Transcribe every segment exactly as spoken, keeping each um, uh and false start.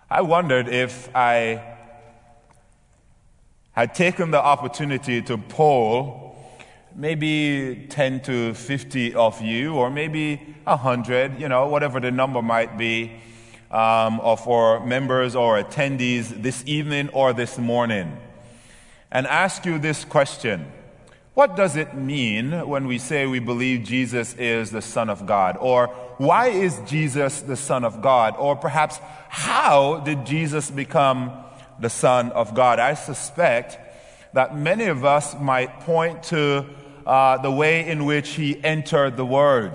I wondered if I had taken the opportunity to poll maybe ten to fifty of you, or maybe one hundred, you know, whatever the number might be, um, of our members or attendees this evening or this morning, and ask you this question. What does it mean when we say we believe Jesus is the Son of God? Or why is Jesus the Son of God? Or perhaps, how did Jesus become the Son of God? I suspect that many of us might point to uh, the way in which he entered the world.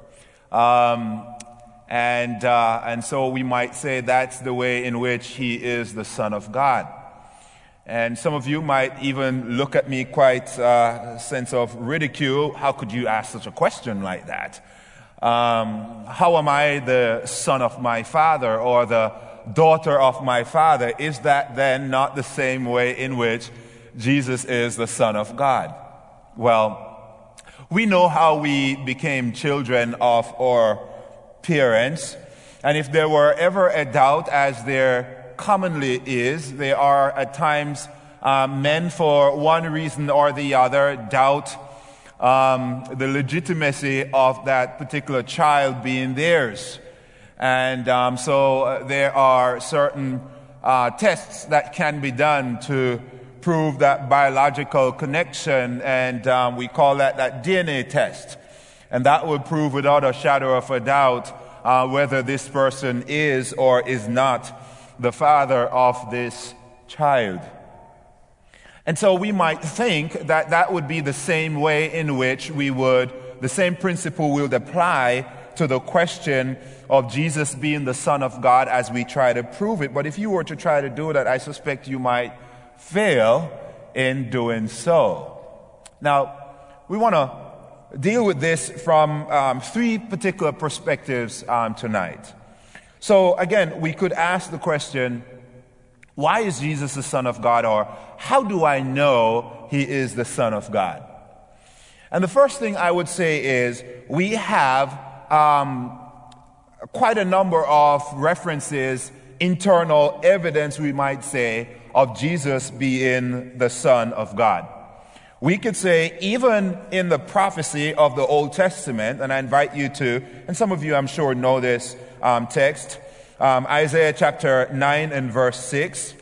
Um, and, uh, and so we might say that's the way in which he is the Son of God. And some of you might even look at me quite uh, sense of ridicule. How could you ask such a question like that? Um, how am I the son of my father or the daughter of my father? Is that then not the same way in which Jesus is the Son of God? Well, we know how we became children of our parents, and if there were ever a doubt, as there commonly is, they are at times uh, men, for one reason or the other, doubt um, the legitimacy of that particular child being theirs. And um, so uh, there are certain uh, tests that can be done to prove that biological connection, and um, we call that that D N A test. And that would prove without a shadow of a doubt uh, whether this person is or is not the father of this child. And so we might think that that would be the same way in which we would, the same principle would apply to the question of Jesus being the Son of God as we try to prove it. But if you were to try to do that, I suspect you might fail in doing so. Now, we want to deal with this from um, three particular perspectives um, tonight. So again, we could ask the question, why is Jesus the Son of God? Or how do I know he is the Son of God? And the first thing I would say is we have um, quite a number of references, internal evidence, we might say, of Jesus being the Son of God. We could say even in the prophecy of the Old Testament, and I invite you to, and some of you I'm sure know this um, text, um, Isaiah chapter nine and verse six.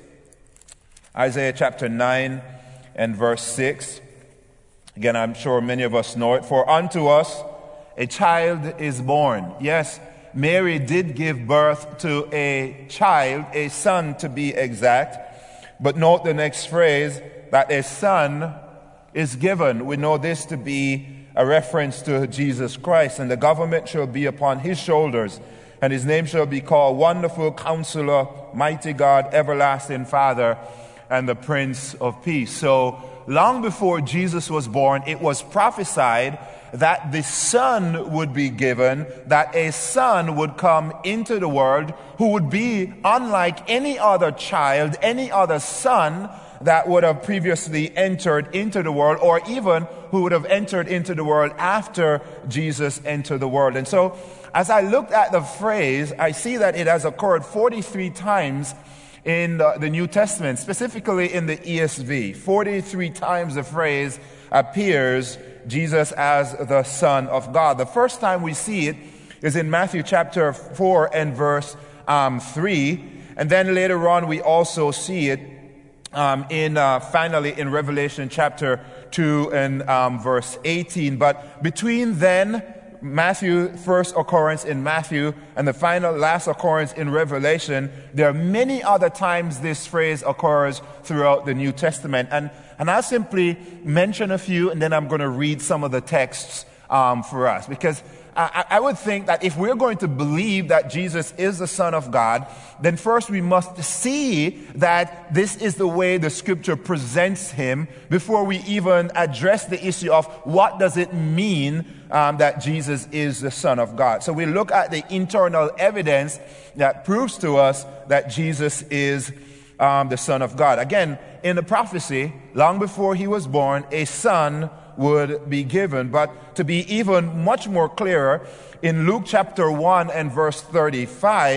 Isaiah chapter nine and verse six. Again, I'm sure many of us know it. For unto us a child is born. Yes, Mary did give birth to a child, a son to be exact. But note the next phrase, that a son is given. We know this to be a reference to Jesus Christ. And the government shall be upon his shoulders, and his name shall be called Wonderful Counselor, Mighty God, Everlasting Father, and the Prince of Peace. So long before Jesus was born, it was prophesied that the Son would be given, that a Son would come into the world who would be unlike any other child, any other son that would have previously entered into the world, or even who would have entered into the world after Jesus entered the world. And so, as I looked at the phrase, I see that it has occurred forty-three times in the, the New Testament, specifically in the E S V. forty-three times the phrase appears, Jesus as the Son of God. The first time we see it is in Matthew chapter four and verse um, three. And then later on we also see it um, in uh, finally in Revelation chapter two and um, verse eighteen. But between then, Matthew, first occurrence in Matthew, and the final last occurrence in Revelation, there are many other times this phrase occurs throughout the New Testament. And, and I'll simply mention a few, and then I'm going to read some of the texts um, for us. Because I, I would think that if we're going to believe that Jesus is the Son of God, then first we must see that this is the way the Scripture presents him before we even address the issue of what does it mean um, that Jesus is the Son of God. So we look at the internal evidence that proves to us that Jesus is um, the Son of God. Again, in the prophecy, long before he was born, a son would be given. But to be even much more clearer, in Luke chapter one and verse thirty-five,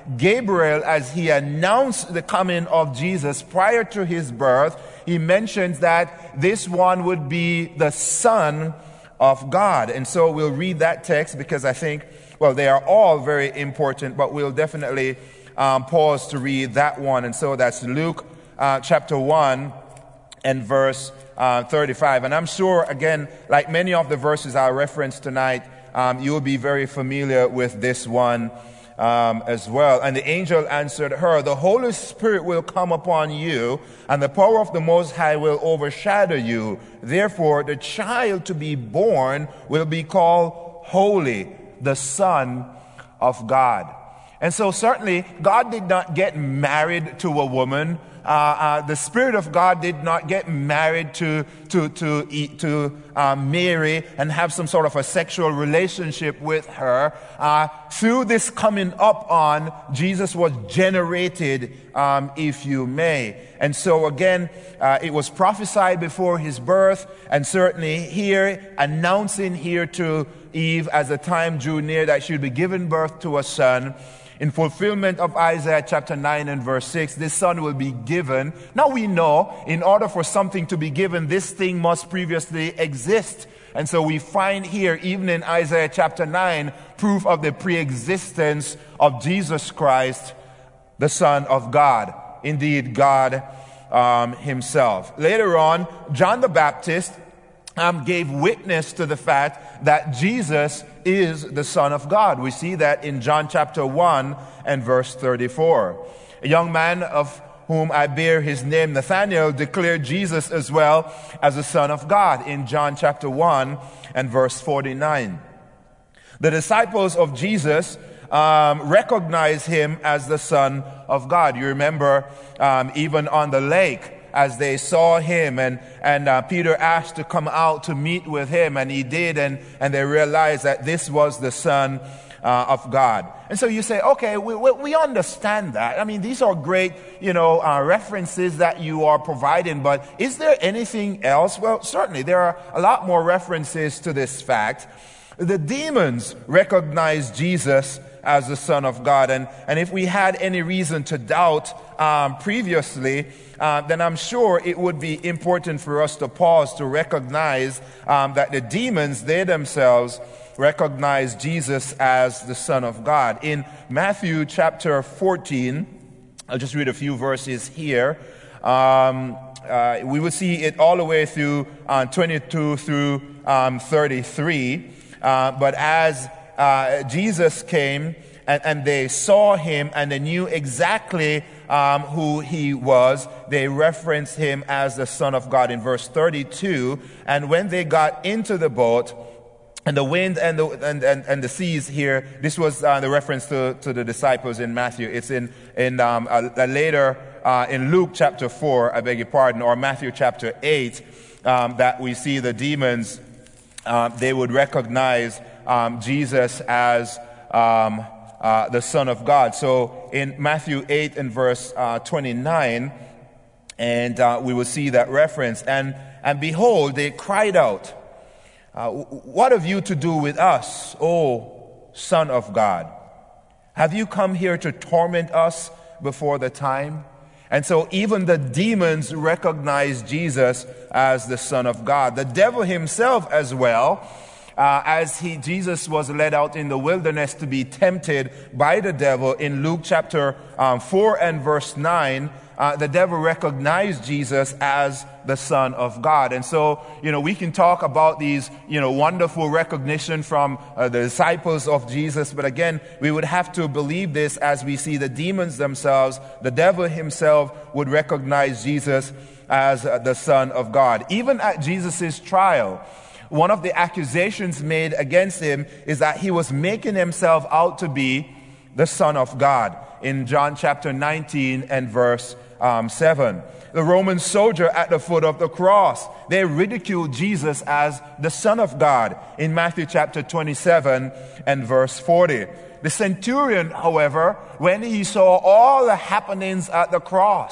Gabriel, as he announced the coming of Jesus prior to his birth, he mentions that this one would be the Son of God. And so we'll read that text because I think, well, they are all very important, but we'll definitely um, pause to read that one. And so that's Luke uh, chapter one and verse uh, thirty-five. And I'm sure, again, like many of the verses I referenced tonight, um, you'll be very familiar with this one Um, as well. And the angel answered her, "The Holy Spirit will come upon you, and the power of the Most High will overshadow you. Therefore, the child to be born will be called Holy, the Son of God." And so certainly, God did not get married to a woman. Uh, uh, the Spirit of God did not get married to to to to uh, Mary and have some sort of a sexual relationship with her. Uh, through this coming up on, Jesus was generated, um, if you may. And so again, uh, it was prophesied before his birth, and certainly here, announcing here to Eve as the time drew near that she would be given birth to a son. In fulfillment of Isaiah chapter nine and verse six, this son will be given. Now we know, in order for something to be given, this thing must previously exist. And so we find here, even in Isaiah chapter nine, proof of the pre-existence of Jesus Christ, the Son of God. Indeed, God um, himself. Later on, John the Baptist Um, gave witness to the fact that Jesus is the Son of God. We see that in John chapter one and verse thirty-four. A young man of whom I bear his name, Nathanael, declared Jesus as well as the Son of God in John chapter one and verse forty-nine. The disciples of Jesus um, recognized him as the Son of God. You remember um, even on the lake, as they saw him, and, and uh, Peter asked to come out to meet with him, and he did, and, and they realized that this was the Son uh, of God. And so you say, okay, we, we, we understand that. I mean, these are great, you know, uh, references that you are providing, but is there anything else? Well, certainly, there are a lot more references to this fact. The demons recognized Jesus as the Son of God, and, and if we had any reason to doubt um, previously, uh, then I'm sure it would be important for us to pause to recognize um, that the demons, they themselves, recognize Jesus as the Son of God. In Matthew chapter fourteen, I'll just read a few verses here. Um, uh, we will see it all the way through uh, twenty-two through um, thirty-three. Uh, but as uh, Jesus came and, and they saw him and they knew exactly um, who he was, they referenced him as the Son of God in verse thirty-two. And when they got into the boat, and the wind and the and, and, and the seas here, this was uh, the reference to, to the disciples in Matthew. It's in in um, a, a later uh, in Luke chapter four, I beg your pardon, or Matthew chapter eight, um, that we see the demons. Uh, they would recognize um, Jesus as um, uh, the Son of God. So in Matthew eight and verse uh, twenty-nine, and uh, we will see that reference. And and behold, they cried out, uh, "What have you to do with us, O Son of God? Have you come here to torment us before the time?" And so even the demons recognized Jesus as the Son of God. The devil himself as well, uh, as he Jesus was led out in the wilderness to be tempted by the devil in Luke chapter um, four and verse nine, uh, the devil recognized Jesus as the Son of God. And so, you know, we can talk about these, you know, wonderful recognition from uh, the disciples of Jesus. But again, we would have to believe this as we see the demons themselves, the devil himself would recognize Jesus as uh, the Son of God. Even at Jesus' trial, one of the accusations made against him is that he was making himself out to be the Son of God in John chapter nineteen and verse um, seven. The Roman soldier at the foot of the cross, they ridiculed Jesus as the Son of God in Matthew chapter twenty-seven and verse forty. The centurion, however, when he saw all the happenings at the cross,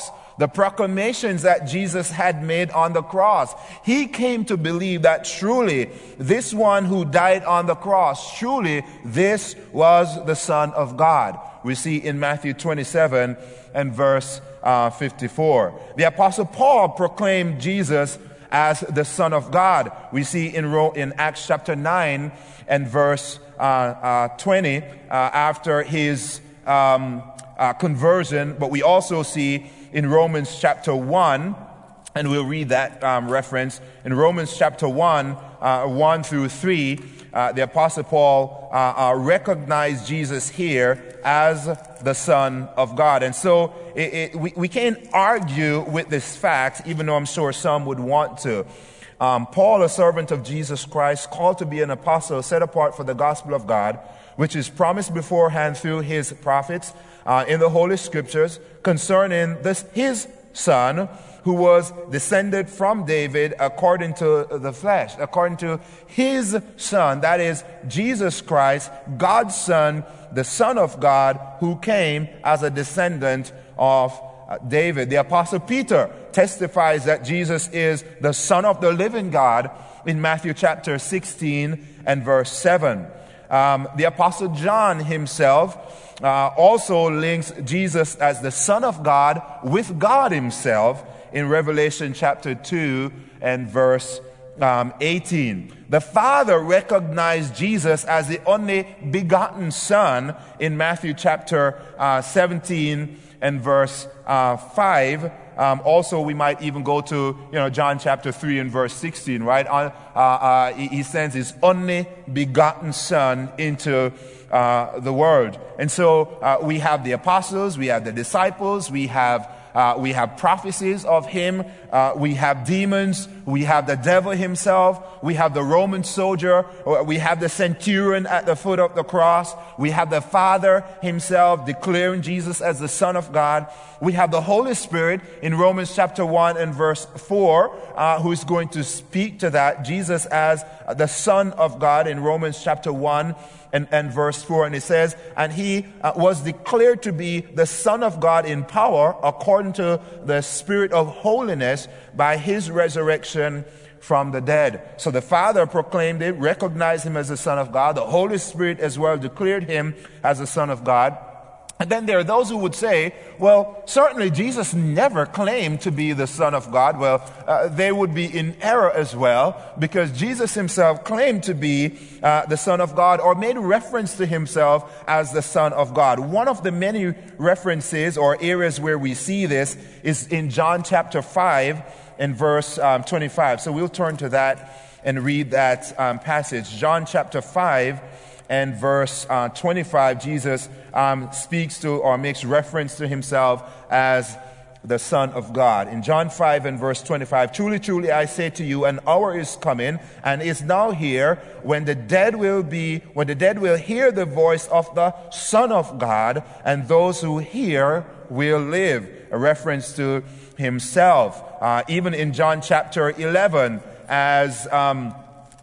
the proclamations that Jesus had made on the cross. He came to believe that truly this one who died on the cross, truly this was the Son of God. We see in Matthew twenty-seven and verse uh, fifty-four. The Apostle Paul proclaimed Jesus as the Son of God. We see in, Ro- in Acts chapter nine and verse uh, uh, twenty, uh, after his um, uh, conversion, but we also see in Romans chapter one, and we'll read that um, reference, in Romans chapter one, uh, one through three, uh, the Apostle Paul uh, uh, recognized Jesus here as the Son of God. And so it, it, we, we can't argue with this fact, even though I'm sure some would want to. Um, Paul, a servant of Jesus Christ, called to be an apostle, set apart for the gospel of God, which is promised beforehand through his prophets uh, in the Holy Scriptures concerning this his Son, who was descended from David according to the flesh, according to his Son, that is Jesus Christ, God's Son, the Son of God, who came as a descendant of David. The Apostle Peter testifies that Jesus is the Son of the living God in Matthew chapter sixteen and verse seven. Um, the Apostle John himself uh, also links Jesus as the Son of God with God himself in Revelation chapter two and verse um, eighteen. The Father recognized Jesus as the only begotten Son in Matthew chapter uh, seventeen and verse uh, five. Um, also, we might even go to, you know, John chapter three and verse sixteen, right? Uh, uh, he, he sends his only begotten Son into uh, the world. And so uh, we have the apostles, we have the disciples, we have Uh, we have prophecies of him. Uh, we have demons. We have the devil himself. We have the Roman soldier. We have the centurion at the foot of the cross. We have the Father himself declaring Jesus as the Son of God. We have the Holy Spirit in Romans chapter one and verse four, uh, who is going to speak to that. Jesus as the Son of God in Romans chapter one and, and verse four. And it says, and he uh, was declared to be the Son of God in power according to the Spirit of holiness by his resurrection from the dead. So the Father proclaimed it, recognized him as the Son of God. The Holy Spirit as well declared him as the Son of God. And then there are those who would say, well, certainly Jesus never claimed to be the Son of God. Well, uh, they would be in error as well, because Jesus himself claimed to be uh, the Son of God, or made reference to himself as the Son of God. One of the many references or areas where we see this is in John chapter five and verse um, twenty-five. So we'll turn to that and read that um, passage. John chapter five and verse uh, twenty-five, Jesus um, speaks to or makes reference to himself as the Son of God. In John five and verse twenty-five, truly, truly, I say to you, an hour is coming and is now here when the dead will be, when the dead will hear the voice of the Son of God, and those who hear will live. A reference to himself. Uh, even in John chapter eleven, as um,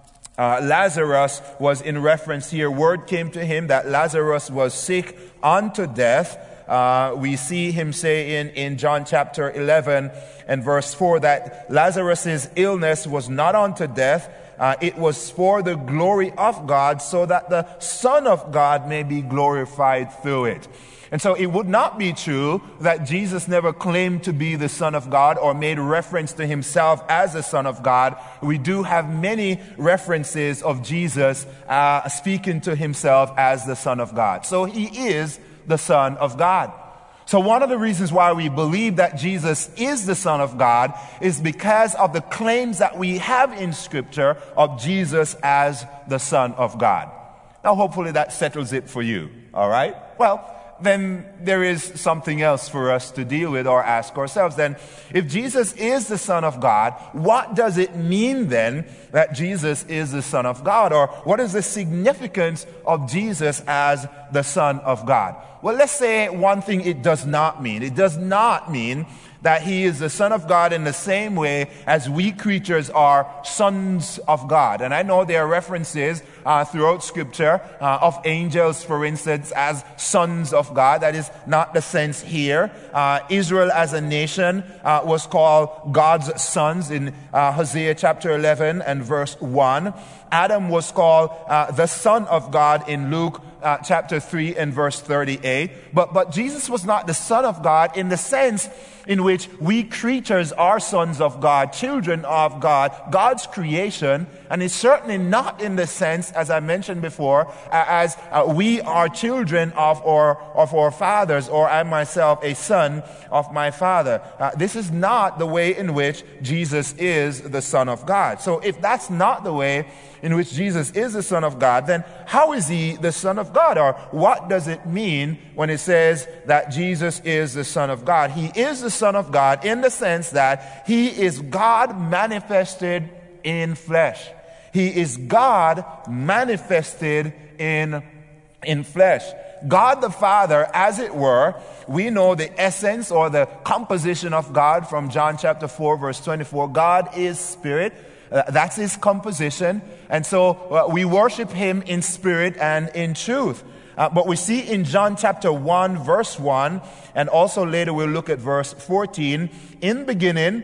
Uh, Lazarus was in reference here. Word came to him that Lazarus was sick unto death. Uh, we see him say in, in John chapter eleven and verse four that Lazarus' illness was not unto death. Uh, it was for the glory of God, so that the Son of God may be glorified through it. And so it would not be true that Jesus never claimed to be the Son of God or made reference to himself as the Son of God. We do have many references of Jesus uh, speaking to himself as the Son of God. So he is the Son of God. So one of the reasons why we believe that Jesus is the Son of God is because of the claims that we have in Scripture of Jesus as the Son of God. Now hopefully that settles it for you. All right? Well, then there is something else for us to deal with or ask ourselves. Then, if Jesus is the Son of God, what does it mean then that Jesus is the Son of God? Or what is the significance of Jesus as the Son of God? Well, let's say one thing it does not mean. It does not mean that he is the Son of God in the same way as we creatures are sons of God. And I know there are references uh, throughout Scripture uh, of angels, for instance, as sons of God. That is not the sense here. Uh, Israel as a nation uh, was called God's sons in uh, Hosea chapter eleven and verse one. Adam was called uh, the Son of God in Luke uh, chapter three and verse thirty-eight. But, but Jesus was not the Son of God in the sense in which we creatures are sons of God, children of God, God's creation, and it's certainly not in the sense, as I mentioned before, uh, as uh, we are children of our, of our fathers, or I myself a son of my father. Uh, this is not the way in which Jesus is the Son of God. So if that's not the way in which Jesus is the Son of God, then how is he the Son of God? Or what does it mean when it says that Jesus is the Son of God? He is the Son of God in the sense that he is God manifested in flesh. He is God manifested in, in flesh. God the Father, as it were, we know the essence or the composition of God from John chapter four, verse twenty-four. God is spirit. Uh, that's his composition. And so uh, we worship him in spirit and in truth. Uh, but we see in John chapter one, verse one, and also later we'll look at verse fourteen, in the beginning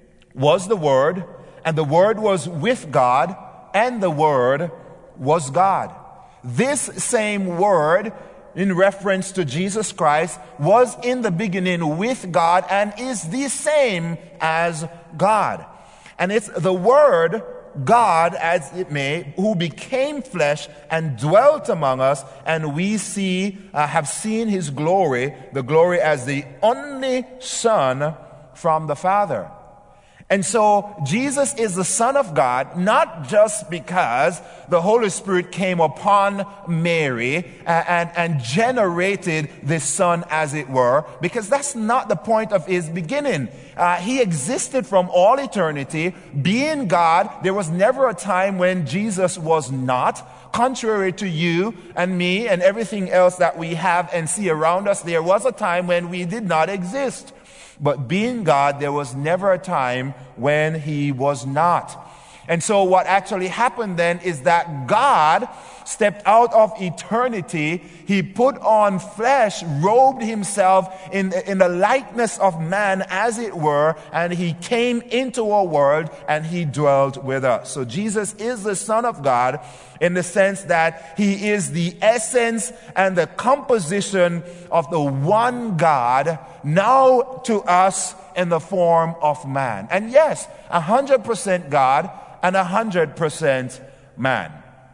was the Word, and the Word was with God, and the Word was God. This same Word, in reference to Jesus Christ, was in the beginning with God and is the same as God. And it's the Word, God, as it may, who became flesh and dwelt among us, and we see, uh, have seen his glory, the glory as the only Son from the Father. And so Jesus is the Son of God, not just because the Holy Spirit came upon Mary and, and, and generated this Son, as it were, because that's not the point of his beginning. Uh, he existed from all eternity. Being God, there was never a time when Jesus was not. Contrary to you and me and everything else that we have and see around us, there was a time when we did not exist. But being God, there was never a time when he was not. And so what actually happened then is that God stepped out of eternity. He put on flesh, robed himself in, in the likeness of man, as it were, and he came into our world and he dwelt with us. So Jesus is the Son of God in the sense that he is the essence and the composition of the one God, now to us in the form of man. And yes, one hundred percent God and one hundred percent man.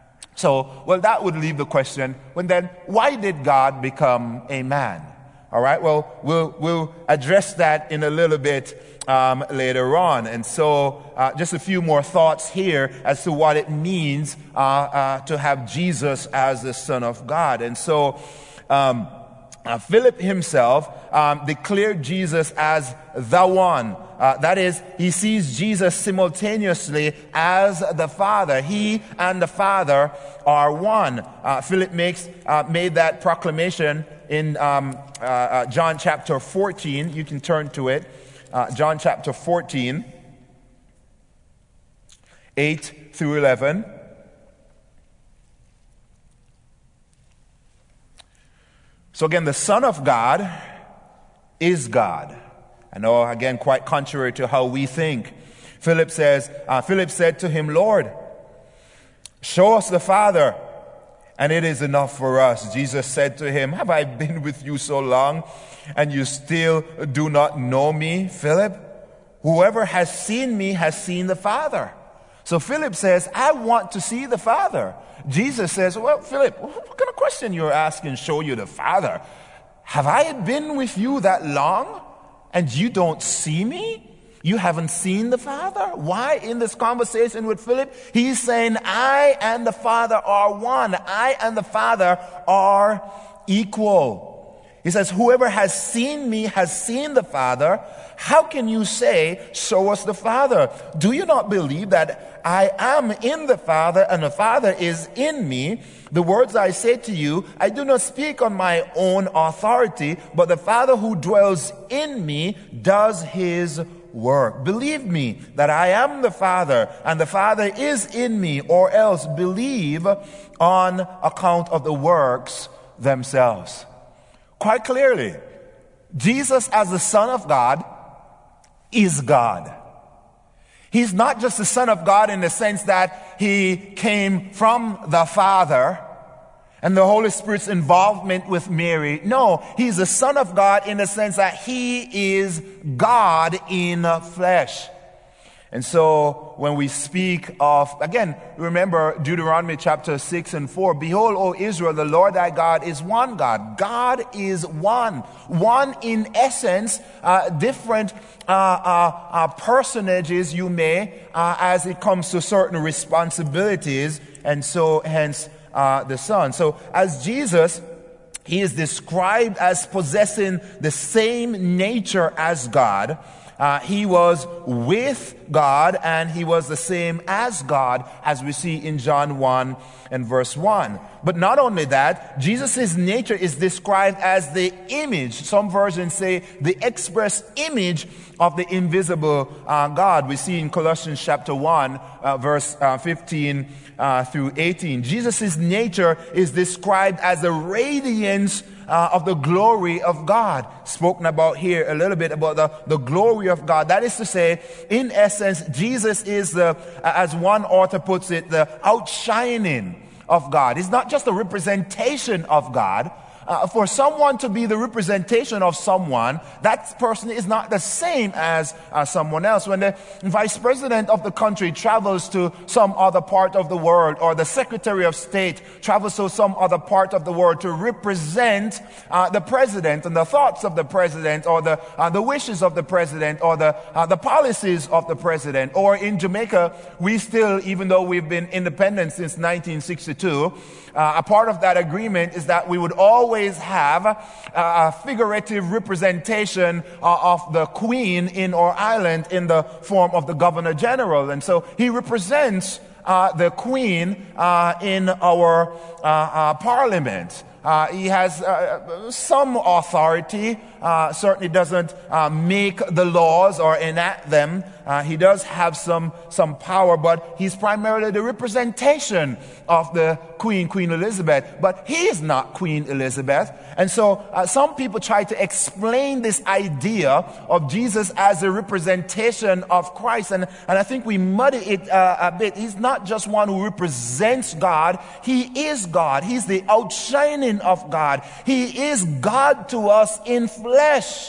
So, well, that would leave the question, well then, why did God become a man? All right, well, we'll, we'll address that in a little bit um, later on. And so, uh, just a few more thoughts here as to what it means uh, uh, to have Jesus as the Son of God. And so, um, uh, Philip himself um, declared Jesus as the one. Uh, that is, he sees Jesus simultaneously as the Father. He and the Father are one. Uh, Philip makes uh, made that proclamation in um, uh, uh, John chapter fourteen. You can turn to it. Uh, John chapter fourteen, eight through eleven. So again, the Son of God is God. I know, again, quite contrary to how we think. Philip says, uh, Philip said to him, Lord, show us the Father, and it is enough for us. Jesus said to him, have I been with you so long, and you still do not know me, Philip? Whoever has seen me has seen the Father. So Philip says, I want to see the Father. Jesus says, well, Philip, what kind of question you're asking, show you the Father? Have I been with you that long? And you don't see me? You haven't seen the Father? Why in this conversation with Philip? He's saying, I and the Father are one. I and the Father are equal. He says, whoever has seen me has seen the Father. How can you say, show us the Father? Do you not believe that I am in the Father and the Father is in me? The words I say to you, I do not speak on my own authority, but the Father who dwells in me does his work. Believe me that I am the Father and the Father is in me, or else believe on account of the works themselves. Quite clearly, Jesus as the Son of God is God. He's not just the Son of God in the sense that he came from the Father and the Holy Spirit's involvement with Mary. No, he's the Son of God in the sense that he is God in flesh. And so when we speak of, again, remember Deuteronomy chapter six and four, behold, O Israel, the Lord thy God is one God. God is one. One in essence, uh, different uh, uh, uh, personages you may, uh, as it comes to certain responsibilities, and so hence uh, the Son. So as Jesus, he is described as possessing the same nature as God. Uh, he was with God and he was the same as God, as we see in John one and verse one. But not only that, Jesus' nature is described as the image. Some versions say the express image of the invisible uh, God. We see in Colossians chapter one, uh, verse uh, fifteen uh, through eighteen. Jesus' nature is described as the radiance Uh, of the glory of God. Spoken about here a little bit about the, the glory of God. That is to say, in essence, Jesus is the, uh, as one author puts it, the outshining of God. He's not just a representation of God. Uh, for someone to be the representation of someone, that person is not the same as uh, someone else. When the vice president of the country travels to some other part of the world, or the secretary of state travels to some other part of the world to represent uh, the president and the thoughts of the president, or the uh, the wishes of the president, or the uh, the policies of the president. Or in Jamaica, we still, even though we've been independent since nineteen sixty-two, uh, a part of that agreement is that we would always have a, a figurative representation uh, of the Queen in our island in the form of the Governor General. And so he represents uh, the Queen uh, in our uh, uh, Parliament. Uh, he has uh, some authority, uh, certainly doesn't uh, make the laws or enact them. Uh, he does have some, some power, but he's primarily the representation of the Queen, Queen Elizabeth. But he is not Queen Elizabeth. And so uh, some people try to explain this idea of Jesus as a representation of Christ. And, and I think we muddy it uh, a bit. He's not just one who represents God. He is God. He's the outshining of God. He is God to us in flesh.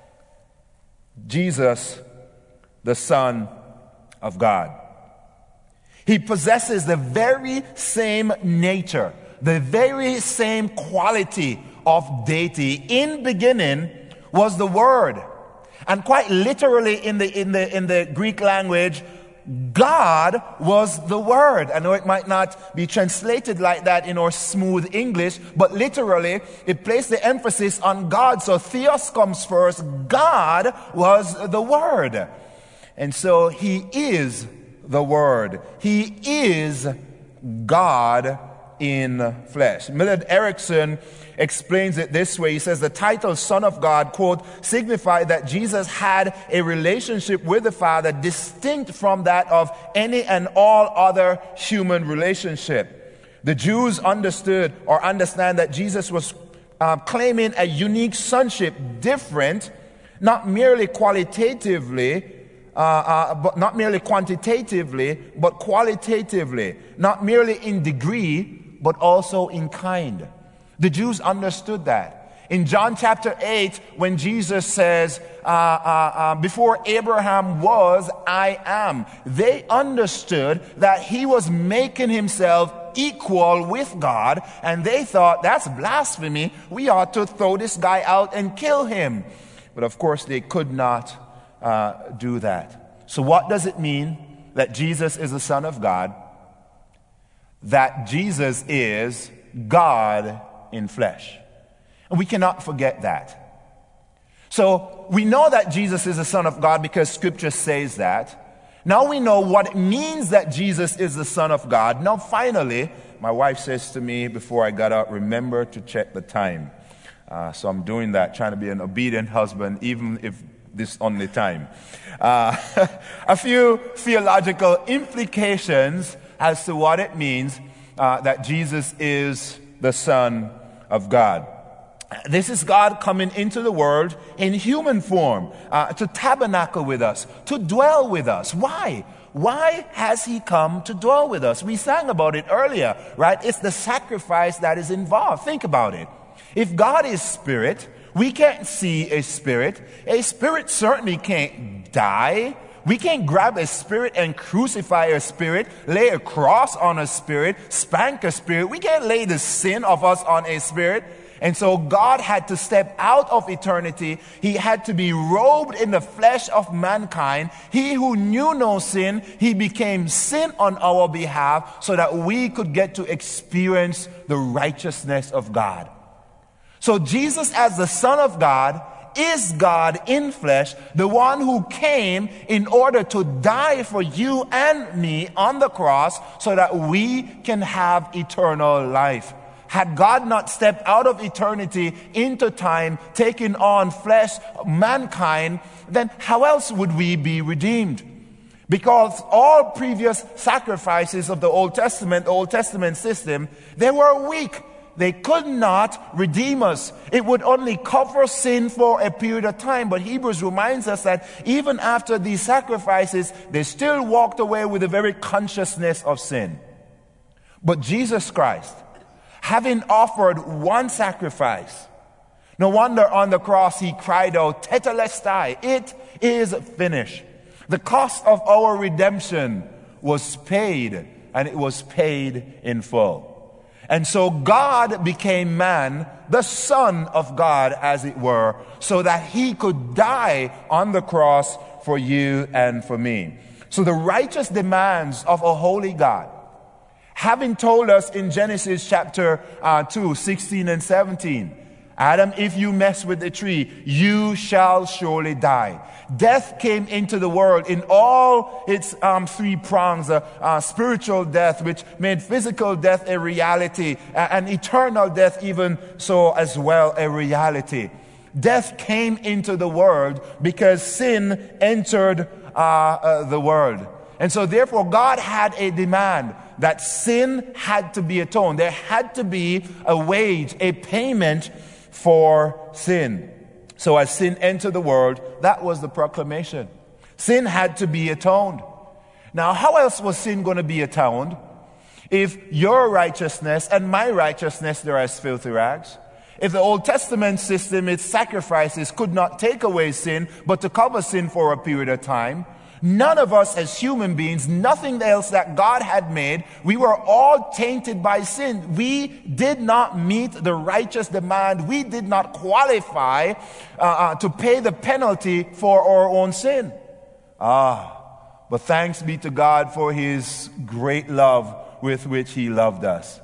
Jesus, the Son of God. He possesses the very same nature, the very same quality of deity. In beginning was the Word. And quite literally in the in the in the Greek language, God was the Word. I know it might not be translated like that in our smooth English, but literally it placed the emphasis on God. So theos comes first. God was the Word. And so he is the Word. He is God in flesh. Millard Erickson explains it this way. He says the title Son of God, quote, signified that Jesus had a relationship with the Father distinct from that of any and all other human relationship. The Jews understood or understand that Jesus was uh, claiming a unique sonship, different, not merely qualitatively, Uh, uh, but not merely quantitatively, but qualitatively. Not merely in degree, but also in kind. The Jews understood that. In John chapter eight, when Jesus says, uh, uh, uh, before Abraham was, I am, they understood that he was making himself equal with God, and they thought, that's blasphemy. We ought to throw this guy out and kill him. But of course, they could not Uh, do that. So what does it mean that Jesus is the Son of God? That Jesus is God in flesh. And we cannot forget that. So we know that Jesus is the Son of God because Scripture says that. Now we know what it means that Jesus is the Son of God. Now finally, my wife says to me before I got up, remember to check the time. Uh, so I'm doing that, trying to be an obedient husband, even if this only time. Uh, a few theological implications as to what it means uh, that Jesus is the Son of God. This is God coming into the world in human form, uh, to tabernacle with us, to dwell with us. Why? Why has he come to dwell with us? We sang about it earlier, right? It's the sacrifice that is involved. Think about it. If God is spirit, we can't see a spirit. A spirit certainly can't die. We can't grab a spirit and crucify a spirit, lay a cross on a spirit, spank a spirit. We can't lay the sin of us on a spirit. And so God had to step out of eternity. He had to be robed in the flesh of mankind. He who knew no sin, he became sin on our behalf so that we could get to experience the righteousness of God. So Jesus, as the Son of God, is God in flesh, the one who came in order to die for you and me on the cross so that we can have eternal life. Had God not stepped out of eternity into time, taking on flesh, mankind, then how else would we be redeemed? Because all previous sacrifices of the Old Testament, the Old Testament system, they were weak. They could not redeem us. It would only cover sin for a period of time. But Hebrews reminds us that even after these sacrifices, they still walked away with the very consciousness of sin. But Jesus Christ, having offered one sacrifice, no wonder on the cross he cried out, Tetelestai, it is finished. The cost of our redemption was paid, and it was paid in full. And so God became man, the Son of God, as it were, so that he could die on the cross for you and for me. So the righteous demands of a holy God, having told us in Genesis chapter uh, two, sixteen and seventeen, Adam, if you mess with the tree, you shall surely die. Death came into the world in all its um, three prongs, uh, uh, spiritual death, which made physical death a reality, uh, and eternal death even so as well a reality. Death came into the world because sin entered uh, uh, the world. And so therefore God had a demand that sin had to be atoned. There had to be a wage, a payment for sin. So as sin entered the world, that was the proclamation. Sin had to be atoned. Now, how else was sin going to be atoned if your righteousness and my righteousness are as filthy rags? If the Old Testament system, its sacrifices, could not take away sin, but to cover sin for a period of time, none of us as human beings, nothing else that God had made, we were all tainted by sin. We did not meet the righteous demand. We did not qualify uh, uh, to pay the penalty for our own sin. Ah, but thanks be to God for his great love with which he loved us.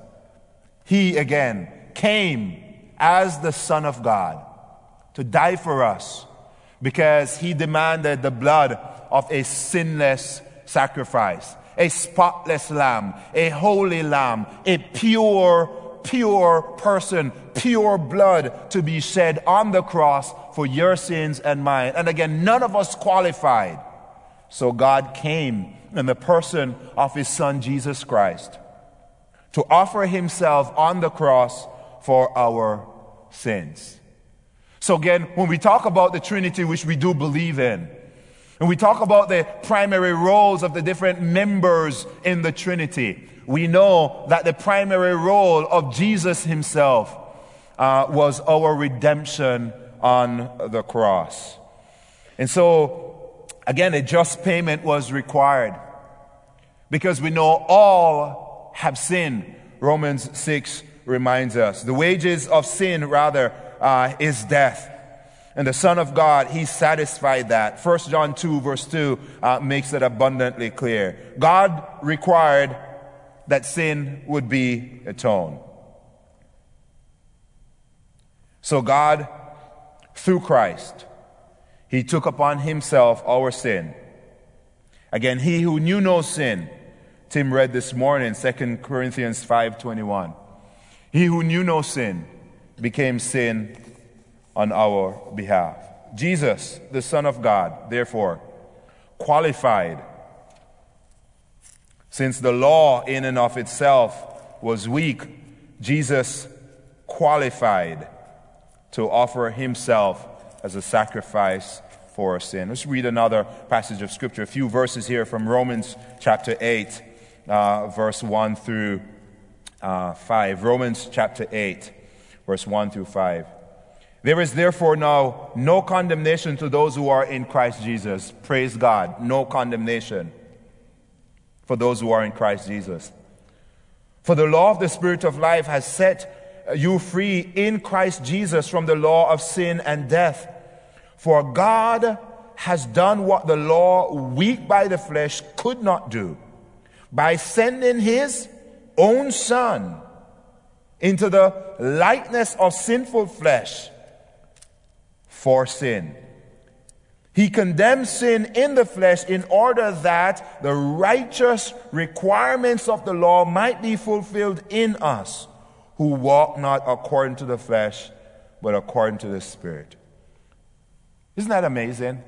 He again came as the Son of God to die for us because he demanded the blood of a sinless sacrifice, a spotless lamb, a holy lamb, a pure, pure person, pure blood to be shed on the cross for your sins and mine. And again, none of us qualified. So God came in the person of his Son, Jesus Christ, to offer himself on the cross for our sins. So again, when we talk about the Trinity, which we do believe in, and we talk about the primary roles of the different members in the Trinity, we know that the primary role of Jesus himself uh, was our redemption on the cross. And so, again, a just payment was required because we know all have sinned. Romans six reminds us. The wages of sin, rather, uh, is death. And the Son of God, he satisfied that. First John two verse two uh, makes it abundantly clear. God required that sin would be atoned. So God, through Christ, he took upon himself our sin. Again, he who knew no sin, Tim read this morning, Second Corinthians five twenty-one. He who knew no sin became sin on our behalf. Jesus, the Son of God, therefore, qualified, since the law in and of itself was weak, Jesus qualified to offer himself as a sacrifice for our sin. Let's read another passage of Scripture, a few verses here from Romans chapter eight, uh, verse one through uh, five. Romans chapter eight, verse one through five. There is therefore now no condemnation to those who are in Christ Jesus. Praise God. No condemnation for those who are in Christ Jesus. For the law of the Spirit of life has set you free in Christ Jesus from the law of sin and death. For God has done what the law, weak by the flesh, could not do, by sending his own Son into the likeness of sinful flesh for sin. He condemned sin in the flesh in order that the righteous requirements of the law might be fulfilled in us, who walk not according to the flesh, but according to the Spirit. Isn't that amazing?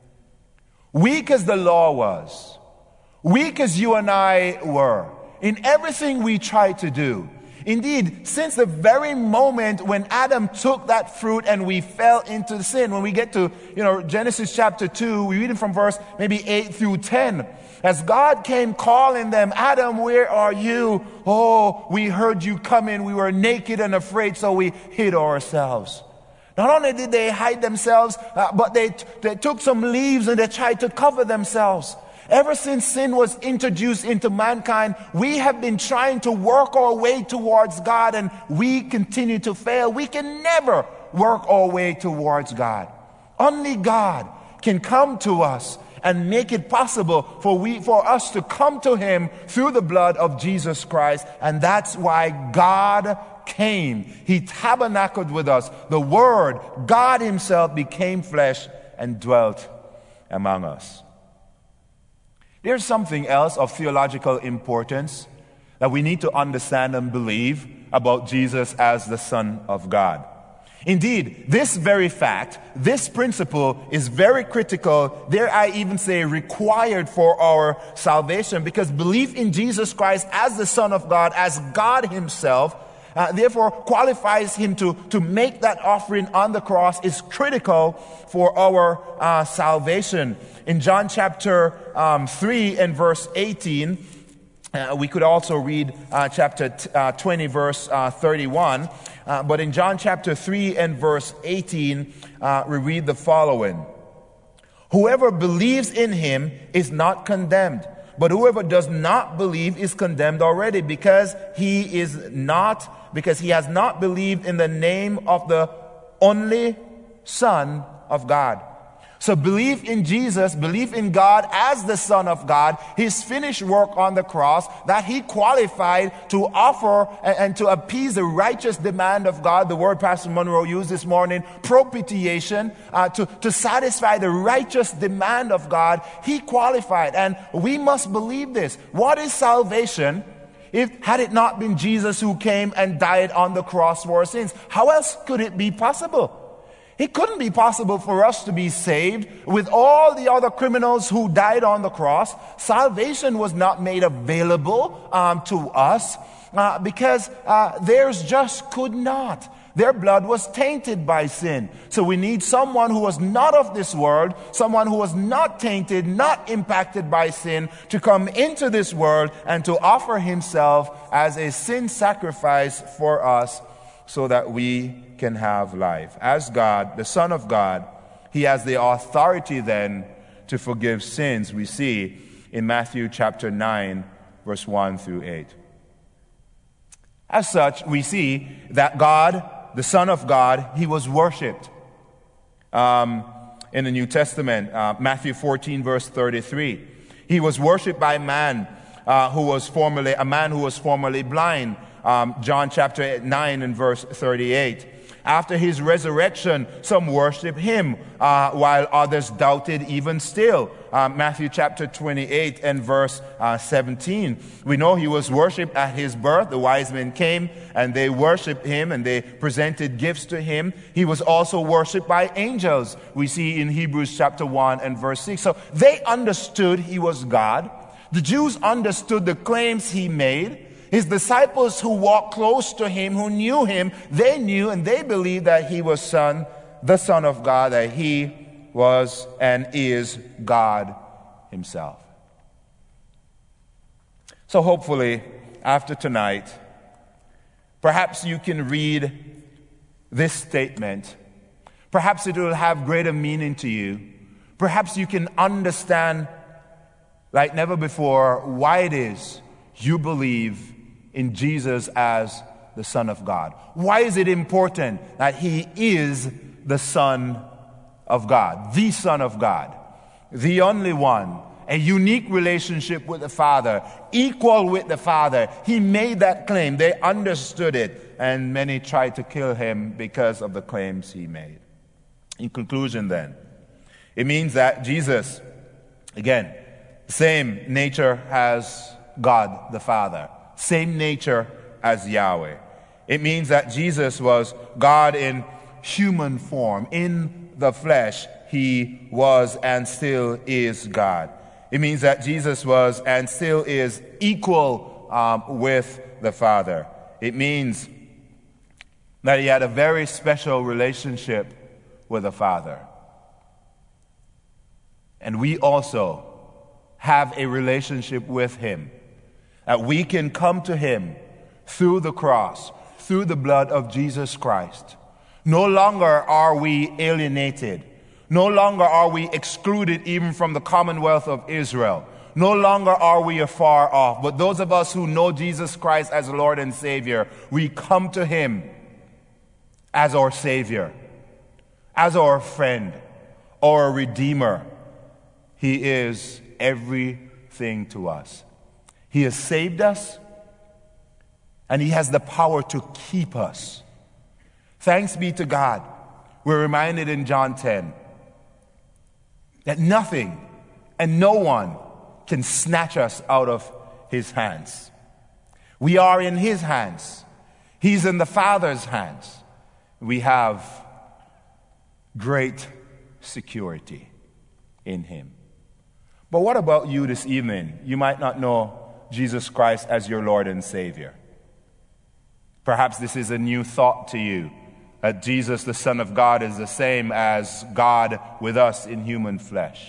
Weak as the law was, weak as you and I were, in everything we tried to do. Indeed, since the very moment when Adam took that fruit and we fell into sin, when we get to, you know, Genesis chapter two, we read it from verse maybe eight through ten. As God came calling them, Adam, where are you? Oh, we heard you coming. We were naked and afraid, so we hid ourselves. Not only did they hide themselves, uh, but they, t- they took some leaves and they tried to cover themselves. Ever since sin was introduced into mankind, we have been trying to work our way towards God, and we continue to fail. We can never work our way towards God. Only God can come to us and make it possible for we for us to come to him through the blood of Jesus Christ. And that's why God came. He tabernacled with us. The Word, God himself, became flesh and dwelt among us. There's something else of theological importance that we need to understand and believe about Jesus as the Son of God. Indeed, this very fact, this principle is very critical, dare I even say required for our salvation, because belief in Jesus Christ as the Son of God, as God himself, Uh, therefore qualifies him to, to make that offering on the cross, is critical for our uh, salvation. In John chapter um, three and verse eighteen, uh, we could also read uh, chapter t- uh, twenty verse uh, thirty-one, uh, but in John chapter three and verse eighteen, uh, we read the following. Whoever believes in him is not condemned, but whoever does not believe is condemned already, because he is not, because he has not believed in the name of the only Son of God. So belief in Jesus, belief in God as the Son of God, his finished work on the cross, that he qualified to offer and, and to appease the righteous demand of God, the word Pastor Monroe used this morning, propitiation, uh, to, to satisfy the righteous demand of God, he qualified. And we must believe this. What is salvation? If had it not been Jesus who came and died on the cross for our sins, how else could it be possible? It couldn't be possible for us to be saved with all the other criminals who died on the cross. Salvation was not made available um, to us uh, because uh, theirs just could not. Their blood was tainted by sin. So we need someone who was not of this world, someone who was not tainted, not impacted by sin, to come into this world and to offer himself as a sin sacrifice for us so that we can have life. As God, the Son of God, he has the authority then to forgive sins, we see in Matthew chapter nine, verse one through eight. As such, we see that God, the Son of God, he was worshipped. Um, in the New Testament, uh, Matthew fourteen, verse thirty-three. He was worshipped by man uh, who was formerly, a man who was formerly blind. Um, John chapter nine and verse thirty-eight. After his resurrection, some worshiped him, uh, while others doubted even still. Uh, Matthew chapter twenty-eight and verse uh, seventeen. We know he was worshipped at his birth. The wise men came and they worshipped him and they presented gifts to him. He was also worshipped by angels. We see in Hebrews chapter one and verse six. So they understood he was God. The Jews understood the claims he made. His disciples who walked close to him, who knew him, they knew and they believed that he was son, the Son of God, that he was and is God himself. So hopefully, after tonight, perhaps you can read this statement. Perhaps it will have greater meaning to you. Perhaps you can understand, like never before, why it is you believe in Jesus as the Son of God. Why is it important that he is the Son of God, the Son of God, the only one, a unique relationship with the Father, equal with the Father? He made that claim. They understood it, and many tried to kill him because of the claims he made. In conclusion, then, it means that Jesus, again, same nature as God the Father, same nature as Yahweh. It means that Jesus was God in human form, in the flesh. He was and still is God. It means that Jesus was and still is equal um, with the Father. It means that he had a very special relationship with the Father. And we also have a relationship with him, that we can come to him through the cross, through the blood of Jesus Christ. No longer are we alienated. No longer are we excluded even from the commonwealth of Israel. No longer are we afar off. But those of us who know Jesus Christ as Lord and Savior, we come to him as our Savior, as our friend, our Redeemer. He is everything to us. He has saved us, and he has the power to keep us. Thanks be to God. We're reminded in John ten that nothing and no one can snatch us out of his hands. We are in his hands. He's in the Father's hands. We have great security in him. But what about you this evening? You might not know Jesus Christ as your Lord and Savior. Perhaps this is a new thought to you, that Jesus, the Son of God, is the same as God with us in human flesh.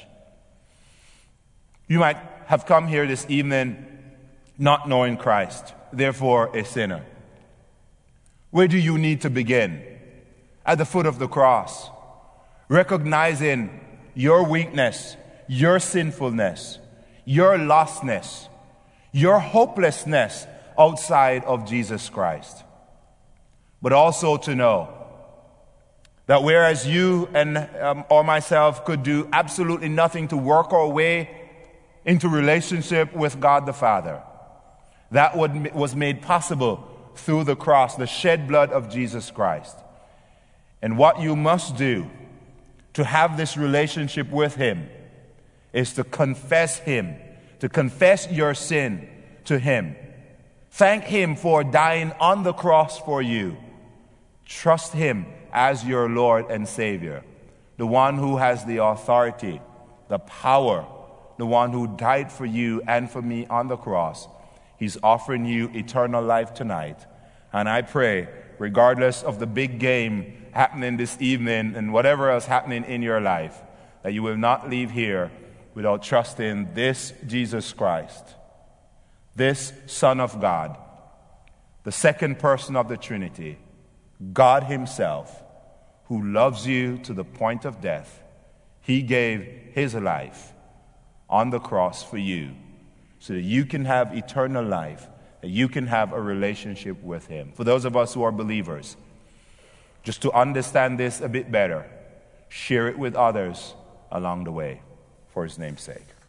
You might have come here this evening not knowing Christ, therefore a sinner. Where do you need to begin? At the foot of the cross, recognizing your weakness, your sinfulness, your lostness, your hopelessness outside of Jesus Christ. But also to know that whereas you and um, or myself could do absolutely nothing to work our way into relationship with God the Father, that would, was made possible through the cross, the shed blood of Jesus Christ. And what you must do to have this relationship with him is to confess him, to confess your sin to him. Thank him for dying on the cross for you. Trust him as your Lord and Savior, the one who has the authority, the power, the one who died for you and for me on the cross. He's offering you eternal life tonight. And I pray, regardless of the big game happening this evening and whatever else happening in your life, that you will not leave here without trusting this Jesus Christ, this Son of God, the second person of the Trinity, God himself, who loves you to the point of death. He gave his life on the cross for you so that you can have eternal life, that you can have a relationship with him. For those of us who are believers, just to understand this a bit better, share it with others along the way for his name's sake.